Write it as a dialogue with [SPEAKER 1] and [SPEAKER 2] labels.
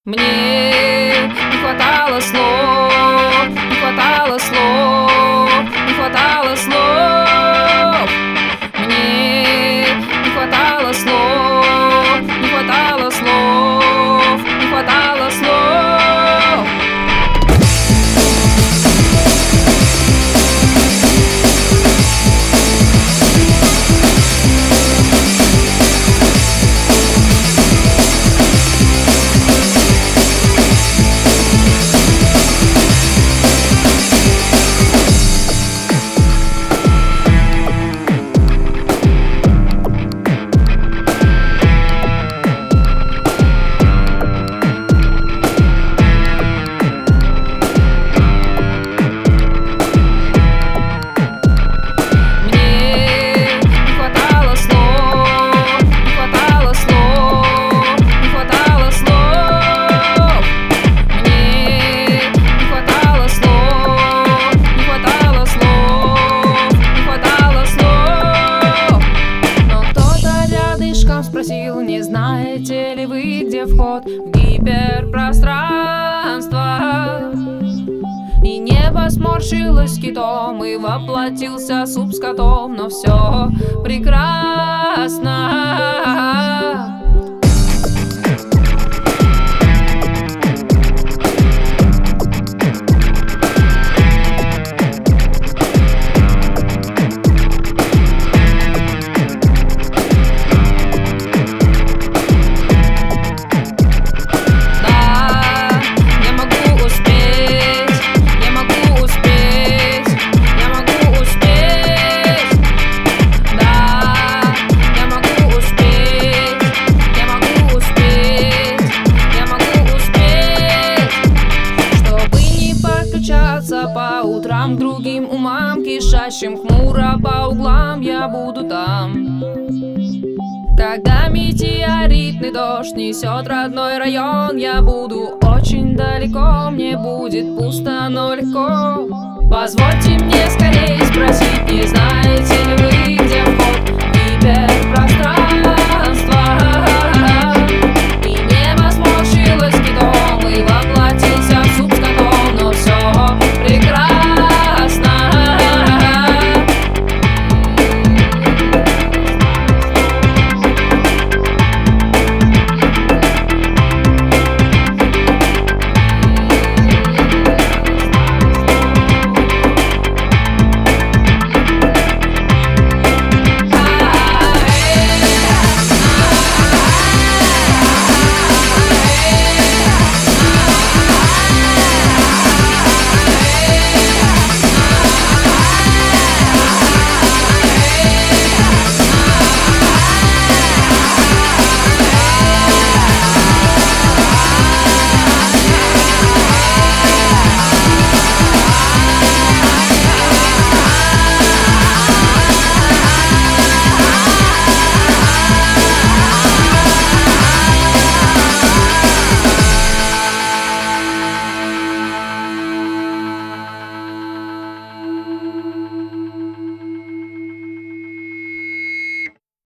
[SPEAKER 1] Мне не хватало слов, не хватало слов, не хватало слов. Мне не хватало слов, не хватало слов, не хватало слов. Спросил, не знаете ли вы, где вход в гиперпространство? И небо сморщилось китом, и воплотился суп с котом, но все прекрасно. По утрам к другим умам, кишащим хмуро по углам, я буду там. Когда метеоритный дождь несет родной район, я буду очень далеко, мне будет пусто, но легко. Позвольте мне скорее спросить, не знаете ли вы, где вход в гиперпространство?